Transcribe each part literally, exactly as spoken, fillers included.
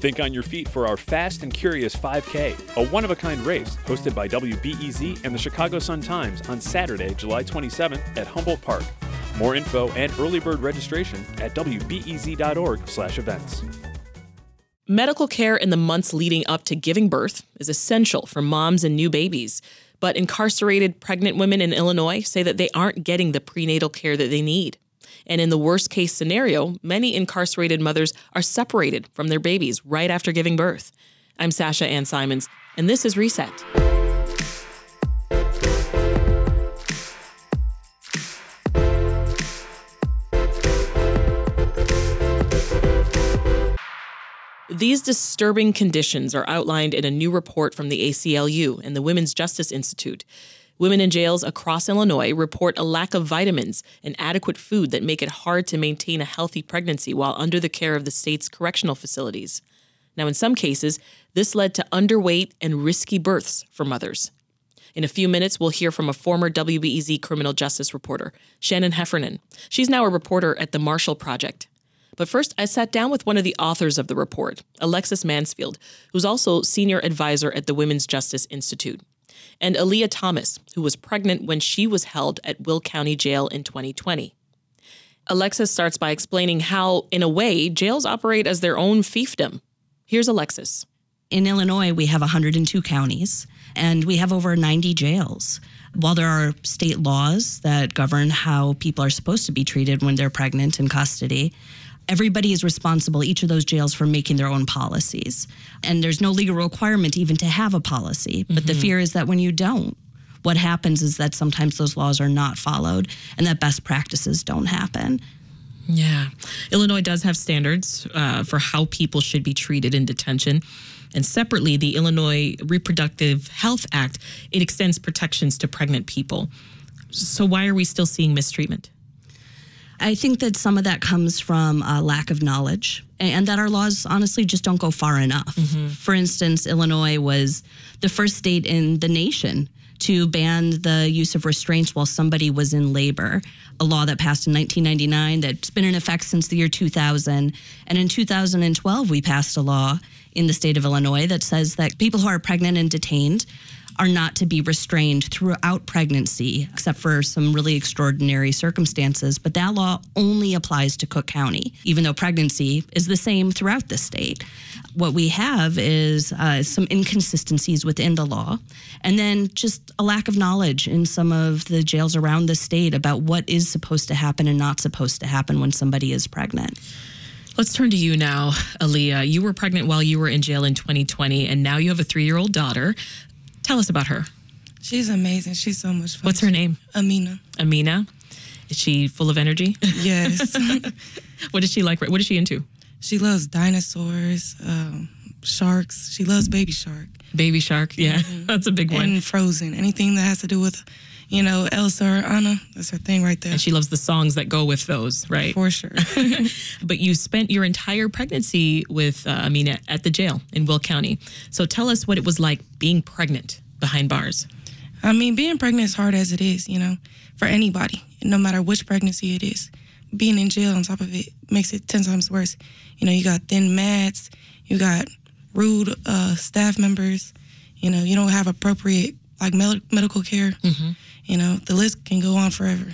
Think on your feet for our Fast and Curious five K, a one-of-a-kind race hosted by W B E Z and the Chicago Sun-Times on Saturday, July twenty-seventh at Humboldt Park. More info and early bird registration at w b e z dot org slash events. Medical care in the months leading up to giving birth is essential for moms and new babies. But incarcerated pregnant women in Illinois say that they aren't getting the prenatal care that they need. And in the worst case scenario, many incarcerated mothers are separated from their babies right after giving birth. I'm Sasha Ann Simons, and this is Reset. These disturbing conditions are outlined in a new report from the A C L U and the Women's Justice Institute. Women in jails across Illinois report a lack of vitamins and adequate food that make it hard to maintain a healthy pregnancy while under the care of the state's correctional facilities. Now, in some cases, this led to underweight and risky births for mothers. In a few minutes, we'll hear from a former W B E Z criminal justice reporter, Shannon Heffernan. She's now a reporter at the Marshall Project. But first, I sat down with one of the authors of the report, Alexis Mansfield, who's also senior advisor at the Women's Justice Institute, and Aaliyah Thomas, who was pregnant when she was held at Will County Jail in twenty twenty. Alexis starts by explaining how, in a way, jails operate as their own fiefdom. Here's Alexis. In Illinois, we have one hundred two counties, and we have over ninety jails. While there are state laws that govern how people are supposed to be treated when they're pregnant in custody, everybody is responsible, each of those jails, for making their own policies. And there's no legal requirement even to have a policy. But mm-hmm. the fear is that when you don't, what happens is that sometimes those laws are not followed and that best practices don't happen. Yeah. Illinois does have standards uh, for how people should be treated in detention. And separately, the Illinois Reproductive Health Act, it extends protections to pregnant people. So why are we still seeing mistreatment? I think that some of that comes from a lack of knowledge and that our laws honestly just don't go far enough. Mm-hmm. For instance, Illinois was the first state in the nation to ban the use of restraints while somebody was in labor, a law that passed in nineteen ninety-nine that's been in effect since the year two thousand. And in two thousand twelve, we passed a law in the state of Illinois that says that people who are pregnant and detained are not to be restrained throughout pregnancy, except for some really extraordinary circumstances. But that law only applies to Cook County, even though pregnancy is the same throughout the state. What we have is uh, some inconsistencies within the law, and then just a lack of knowledge in some of the jails around the state about what is supposed to happen and not supposed to happen when somebody is pregnant. Let's turn to you now, Aaliyah. You were pregnant while you were in jail in twenty twenty, and now you have a three-year-old daughter. Tell us about her. She's amazing. She's so much fun. What's her name? Amina. Amina? Is she full of energy? Yes. What is she like? What is she into? She loves dinosaurs, um, sharks. She loves Baby Shark. Baby Shark, yeah. Mm-hmm. That's a big one. And Frozen. Anything that has to do with, you know, Elsa or Anna, that's her thing right there. And she loves the songs that go with those, right? For sure. But you spent your entire pregnancy with uh, Amina at the jail in Will County. So tell us what it was like being pregnant behind bars. I mean, being pregnant is hard as it is, you know, for anybody, no matter which pregnancy it is. Being in jail on top of it makes it ten times worse. You know, you got thin mats, you got rude uh, staff members, you know, you don't have appropriate, like, med- medical care. Mm-hmm. You know, the list can go on forever.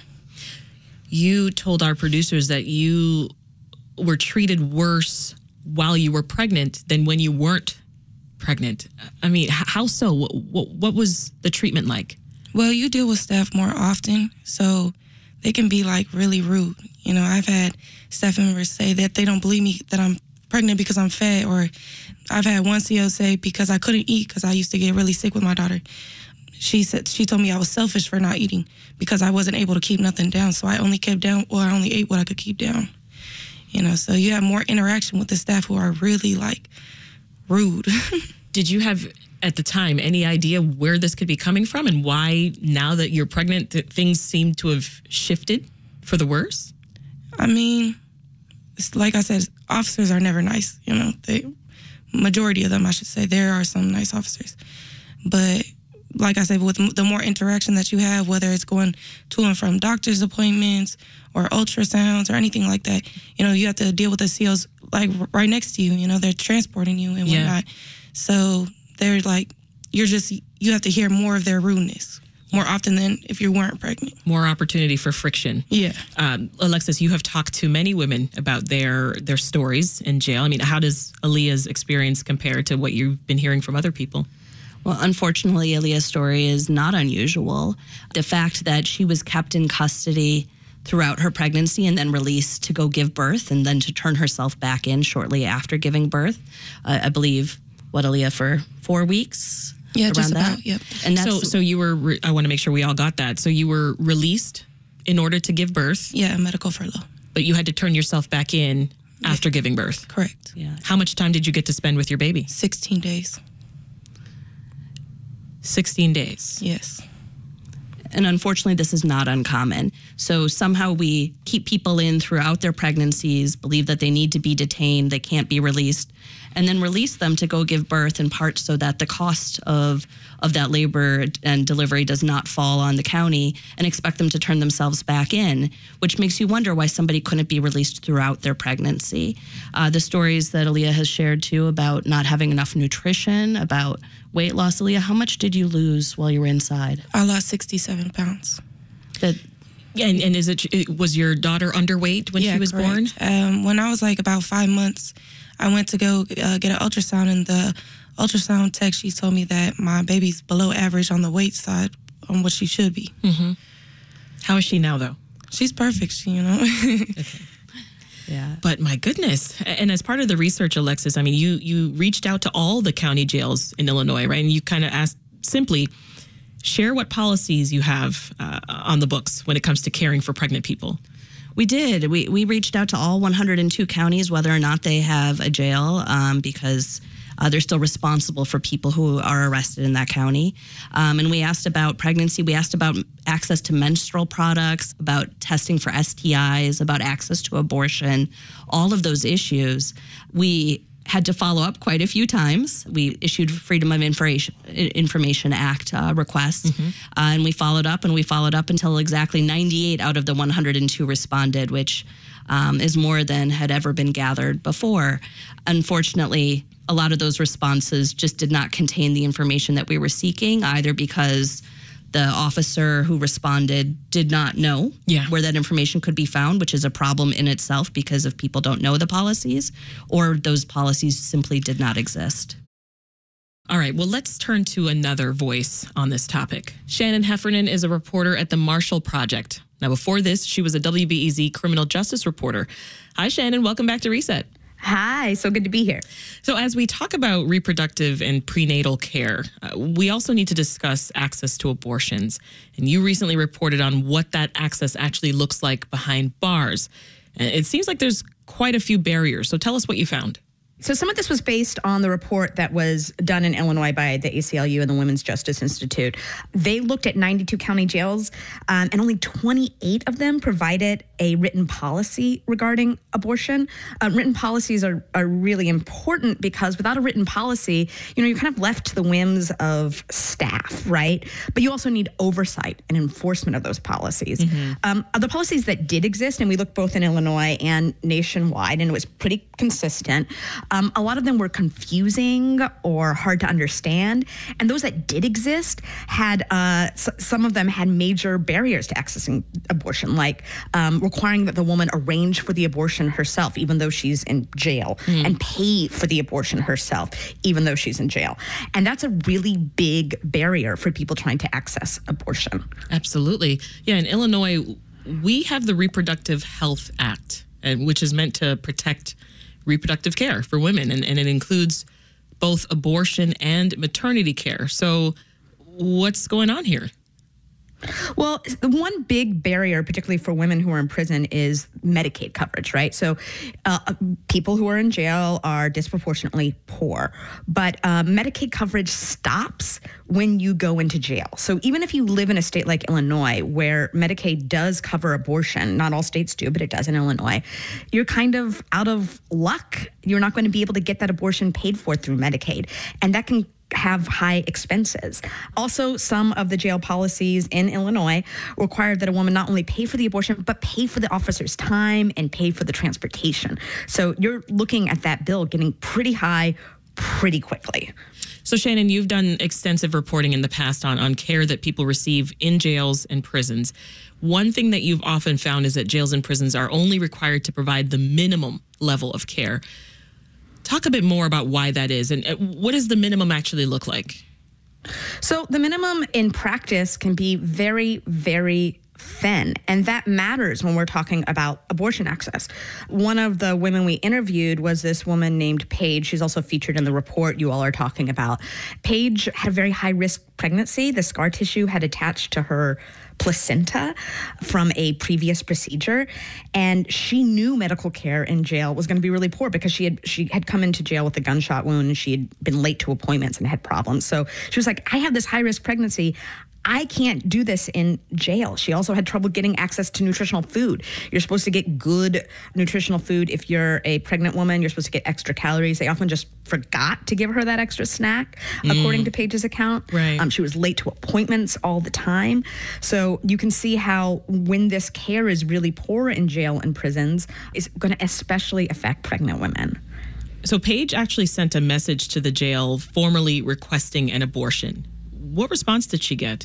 You told our producers that you were treated worse while you were pregnant than when you weren't pregnant. I mean, how so? What, what, what was the treatment like? Well, you deal with staff more often, so they can be, like, really rude. You know, I've had staff members say that they don't believe me that I'm pregnant because I'm fat, or I've had one C O say because I couldn't eat because I used to get really sick with my daughter. She said she told me I was selfish for not eating because I wasn't able to keep nothing down, so I only kept down, or I only ate what I could keep down. You know, so you have more interaction with the staff who are really, like, rude. Did you have, at the time, any idea where this could be coming from and why, now that you're pregnant, that things seem to have shifted for the worse? I mean, it's like I said, officers are never nice. You know, they, majority of them, I should say. There are some nice officers. But like I said, with the more interaction that you have, whether it's going to and from doctor's appointments or ultrasounds or anything like that, you know, you have to deal with the C Os like right next to you. You know, they're transporting you and Yeah. whatnot. So they're like, you're just, you have to hear more of their rudeness more often than if you weren't pregnant. More opportunity for friction. Yeah. Um, Alexis, you have talked to many women about their their stories in jail. I mean, how does Aaliyah's experience compare to what you've been hearing from other people? Well, unfortunately, Aaliyah's story is not unusual. The fact that she was kept in custody throughout her pregnancy and then released to go give birth and then to turn herself back in shortly after giving birth, uh, I believe, what, Aaliyah, for four weeks? Yeah, around just that? about, yep. And that's, So, so you were, re- I want to make sure we all got that. So you were released in order to give birth, Yeah, medical furlough. but you had to turn yourself back in after giving birth. Correct. yeah. How much time did you get to spend with your baby? sixteen days. sixteen days. Yes. And unfortunately, this is not uncommon. So somehow we keep people in throughout their pregnancies, believe that they need to be detained, they can't be released, and then release them to go give birth, in part so that the cost of of that labor and delivery does not fall on the county, and expect them to turn themselves back in, which makes you wonder why somebody couldn't be released throughout their pregnancy. Uh, the stories that Aaliyah has shared too about not having enough nutrition, about weight loss. Aaliyah, how much did you lose while you were inside? I lost sixty-seven pounds. That Yeah, and, and is it, it was your daughter underweight when yeah, she was correct. born? Um, when I was like about five months, I went to go uh, get an ultrasound, and the ultrasound tech, she told me that my baby's below average on the weight side on what she should be. Mm-hmm. How is she now, though? She's perfect, she, you know. yeah. But my goodness. And as part of the research, Alexis, I mean, you you reached out to all the county jails in Illinois, right? And you kind of asked simply, share what policies you have uh, on the books when it comes to caring for pregnant people. We did. We we reached out to all one hundred two counties, whether or not they have a jail, um, because uh, they're still responsible for people who are arrested in that county. Um, and we asked about pregnancy. We asked about access to menstrual products, about testing for S T Is, about access to abortion, all of those issues. We had to follow up quite a few times. We issued Freedom of Information, Information Act uh, requests, mm-hmm. uh, and we followed up, and we followed up until exactly ninety-eight out of the one hundred two responded, which um, is more than had ever been gathered before. Unfortunately, a lot of those responses just did not contain the information that we were seeking, either because the officer who responded did not know yeah. where that information could be found, which is a problem in itself because if people don't know the policies, or those policies simply did not exist. All right, well, let's turn to another voice on this topic. Shannon Heffernan is a reporter at the Marshall Project. Now, before this, she was a W B E Z criminal justice reporter. Hi, Shannon. Welcome back to Reset. Hi, so good to be here. So as we talk about reproductive and prenatal care, uh, we also need to discuss access to abortions. And you recently reported on what that access actually looks like behind bars. And it seems like there's quite a few barriers. So tell us what you found. So some of this was based on the report that was done in Illinois by the A C L U and the Women's Justice Institute. They looked at ninety-two county jails, um, and only twenty-eight of them provided a written policy regarding abortion. Uh, written policies are, are really important because without a written policy, you know, you're kind of left to the whims of staff, right? But you also need oversight and enforcement of those policies. Mm-hmm. Um, the policies that did exist, and we looked both in Illinois and nationwide, and it was pretty consistent. Um, a lot of them were confusing or hard to understand. And those that did exist had, uh, s- some of them had major barriers to accessing abortion, like um, requiring that the woman arrange for the abortion herself, even though she's in jail, mm. and pay for the abortion herself, even though she's in jail. And that's a really big barrier for people trying to access abortion. Absolutely. Yeah, in Illinois, we have the Reproductive Health Act, which is meant to protect reproductive care for women, and, and it includes both abortion and maternity care. So what's going on here? Well, one big barrier, particularly for women who are in prison, is Medicaid coverage, right? So uh, people who are in jail are disproportionately poor, but uh, Medicaid coverage stops when you go into jail. So even if you live in a state like Illinois, where Medicaid does cover abortion, not all states do, but it does in Illinois, you're kind of out of luck. You're not going to be able to get that abortion paid for through Medicaid. And that can have high expenses. Also, some of the jail policies in Illinois require that a woman not only pay for the abortion, but pay for the officer's time and pay for the transportation. So you're looking at that bill getting pretty high pretty quickly. So, Shannon, you've done extensive reporting in the past on, on care that people receive in jails and prisons. One thing that you've often found is that jails and prisons are only required to provide the minimum level of care. Talk a bit more about why that is, and what does the minimum actually look like? So the minimum in practice can be very, very thin, and that matters when we're talking about abortion access. One of the women we interviewed was this woman named Paige. She's also featured in the report you all are talking about. Paige had a very high-risk pregnancy. The scar tissue had attached to her placenta from a previous procedure, and she knew medical care in jail was going to be really poor because she had she had come into jail with a gunshot wound and she had been late to appointments and had problems. So she was like, I have this high-risk pregnancy. I can't do this in jail. She also had trouble getting access to nutritional food. You're supposed to get good nutritional food if you're a pregnant woman. You're supposed to get extra calories. They often just forgot to give her that extra snack, mm. according to Paige's account. Right. Um, she was late to appointments all the time. So you can see how when this care is really poor in jail and prisons, it's going to especially affect pregnant women. So Paige actually sent a message to the jail formally requesting an abortion. What response did she get?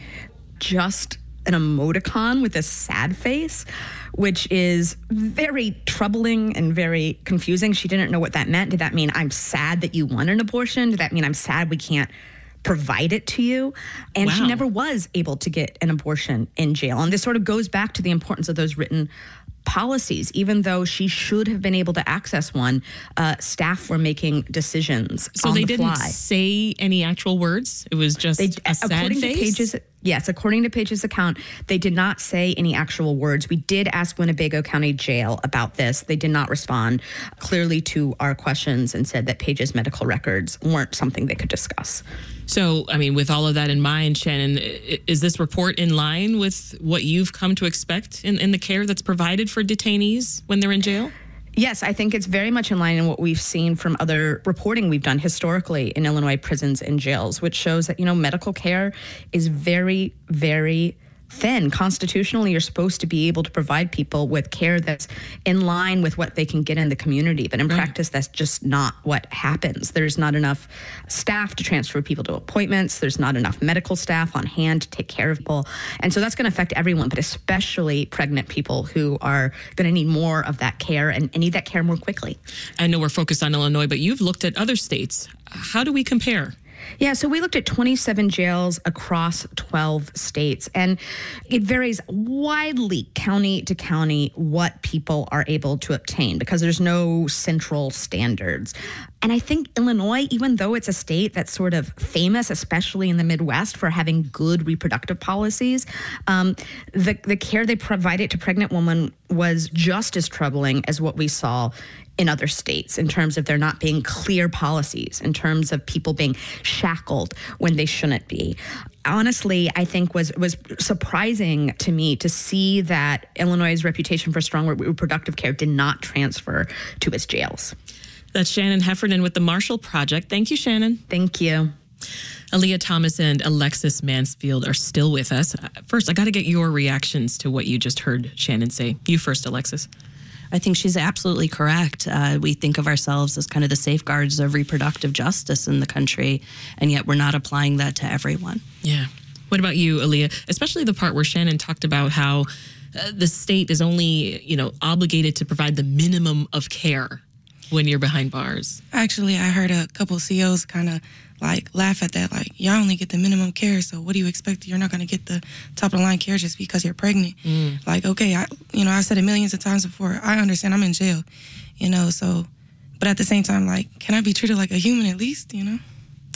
Just an emoticon with a sad face, which is very troubling and very confusing. She didn't know what that meant. Did that mean I'm sad that you want an abortion? Did that mean I'm sad we can't provide it to you? And wow. She never was able to get an abortion in jail. And this sort of goes back to the importance of those written policies. Even though she should have been able to access one, uh, staff were making decisions so on they the didn't fly. say any actual words? It was just They, a sad according face? to Paige's, yes, according to Paige's account, they did not say any actual words. We did ask Winnebago County Jail about this. They did not respond clearly to our questions and said that Paige's medical records weren't something they could discuss. So, I mean, with all of that in mind, Shannon, is this report in line with what you've come to expect in, in the care that's provided for detainees when they're in jail? Yes, I think it's very much in line in what we've seen from other reporting we've done historically in Illinois prisons and jails, which shows that, you know, medical care is very, very thin. Constitutionally, you're supposed to be able to provide people with care that's in line with what they can get in the community. But in right. practice, that's just not what happens. There's not enough staff to transfer people to appointments. There's not enough medical staff on hand to take care of people. And so that's going to affect everyone, but especially pregnant people who are going to need more of that care and, and need that care more quickly. I know we're focused on Illinois, but you've looked at other states. How do we compare? Yeah, so we looked at twenty-seven jails across twelve states, and it varies widely county to county what people are able to obtain because there's no central standards. And I think Illinois, even though it's a state that's sort of famous, especially in the Midwest, for having good reproductive policies, um, the, the care they provided to pregnant women was just as troubling as what we saw in other states in terms of there not being clear policies, in terms of people being shackled when they shouldn't be. Honestly, I think was was surprising to me to see that Illinois' reputation for strong reproductive care did not transfer to its jails. That's Shannon Heffernan with the Marshall Project. Thank you, Shannon. Thank you. Aaliyah Thomas and Alexis Mansfield are still with us. First, I got to get your reactions to what you just heard Shannon say. You first, Alexis. I think she's absolutely correct. Uh, we think of ourselves as kind of the safeguards of reproductive justice in the country, and yet we're not applying that to everyone. Yeah. What about you, Aaliyah? Especially the part where Shannon talked about how uh, the state is only, you know, obligated to provide the minimum of care when you're behind bars. Actually, I heard a couple of C Os kind of like laugh at that, like, y'all only get the minimum care, so what do you expect? You're not going to get the top of the line care just because you're pregnant. Mm. Like, okay, I, you know, I've said it millions of times before. I understand I'm in jail, you know, so, but at the same time, like, can I be treated like a human at least, you know?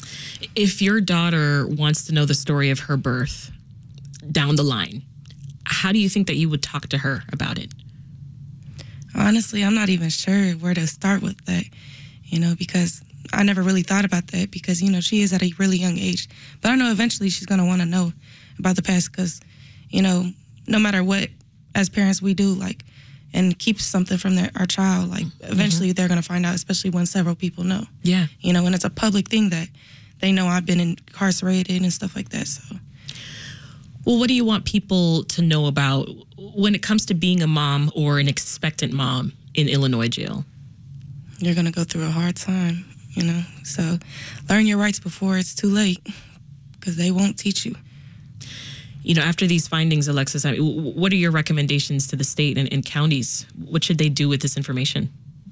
If your daughter wants to know the story of her birth down the line, how do you think that you would talk to her about it? Honestly, I'm not even sure where to start with that, you know, because I never really thought about that because, you know, she is at a really young age. But I know eventually she's going to want to know about the past because, you know, no matter what, as parents, we do, like, and keep something from their, our child, like, eventually mm-hmm. they're going to find out, especially when several people know. Yeah. You know, and it's a public thing that they know I've been incarcerated and stuff like that. So, well, what do you want people to know about when it comes to being a mom or an expectant mom in Illinois jail? You're going to go through a hard time, you know. So learn your rights before it's too late, because they won't teach you. You know, after these findings, Alexis, I mean, what are your recommendations to the state and, and counties? What should they do with this information?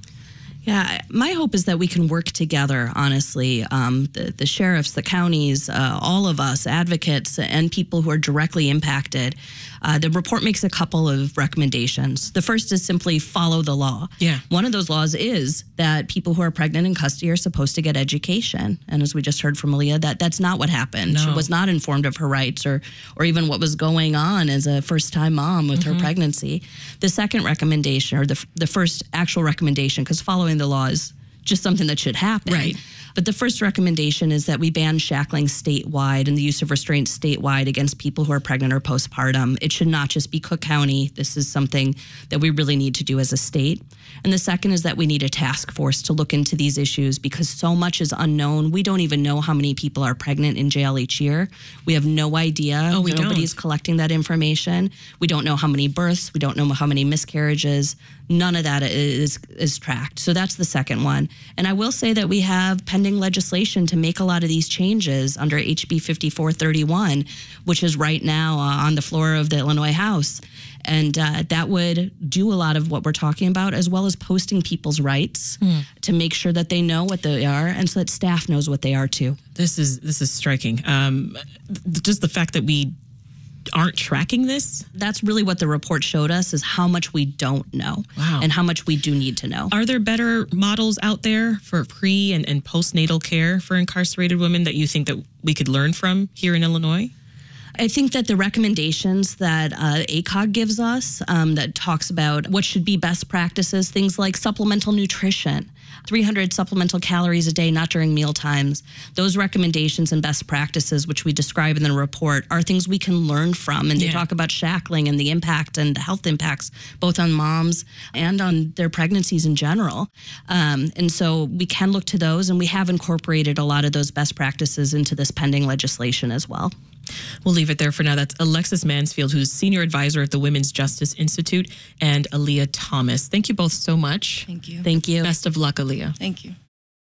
Yeah, my hope is that we can work together, honestly. Um, the, the sheriffs, the counties, uh, all of us, advocates, and people who are directly impacted. Uh, the report makes a couple of recommendations. The first is simply follow the law. Yeah. One of those laws is that people who are pregnant in custody are supposed to get education. And as we just heard from Aaliyah, that, that's not what happened. No. She was not informed of her rights or, or even what was going on as a first-time mom with mm-hmm. her pregnancy. The second recommendation, or the, the first actual recommendation, because following the law is just something that should happen. Right. But the first recommendation is that we ban shackling statewide and the use of restraints statewide against people who are pregnant or postpartum. It should not just be Cook County. This is something that we really need to do as a state. And the second is that we need a task force to look into these issues, because so much is unknown. We don't even know how many people are pregnant in jail each year. We have no idea. Oh, we Nobody's don't. collecting that information. We don't know how many births. We don't know how many miscarriages. None of that is is tracked. So that's the second one. And I will say that we have pending legislation to make a lot of these changes under H B fifty-four thirty-one, which is right now uh, on the floor of the Illinois House. And uh, that would do a lot of what we're talking about, as well as posting people's rights mm. to make sure that they know what they are, and so that staff knows what they are too. This is this is striking. Um, th- just the fact that we aren't tracking this. That's really what the report showed us, is how much we don't know. Wow. And how much we do need to know. Are there better models out there for pre and, and postnatal care for incarcerated women that you think that we could learn from here in Illinois? I think that the recommendations that uh, A C O G gives us um, that talks about what should be best practices, things like supplemental nutrition, three hundred supplemental calories a day, not during meal times. Those recommendations and best practices, which we describe in the report, are things we can learn from. And they Yeah. talk about shackling and the impact and health impacts, both on moms and on their pregnancies in general. Um, and so we can look to those, and we have incorporated a lot of those best practices into this pending legislation as well. We'll leave it there for now. That's Alexis Mansfield, who's senior advisor at the Women's Justice Institute, and Aaliyah Thomas. Thank you both so much. Thank you. Thank you. Best of luck, Aaliyah. Thank you.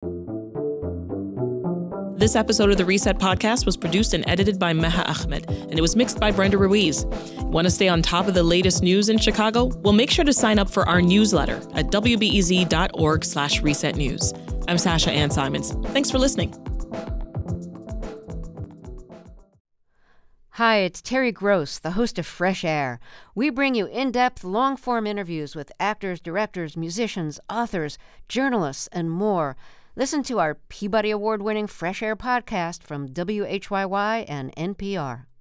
This episode of the Reset Podcast was produced and edited by Meha Ahmed, and it was mixed by Brenda Ruiz. Want to stay on top of the latest news in Chicago? Well, make sure to sign up for our newsletter at w b e z dot org slash reset news. I'm Sasha Ann Simons. Thanks for listening. Hi, it's Terry Gross, the host of Fresh Air. We bring you in-depth, long-form interviews with actors, directors, musicians, authors, journalists, and more. Listen to our Peabody Award-winning Fresh Air podcast from W H Y Y and N P R.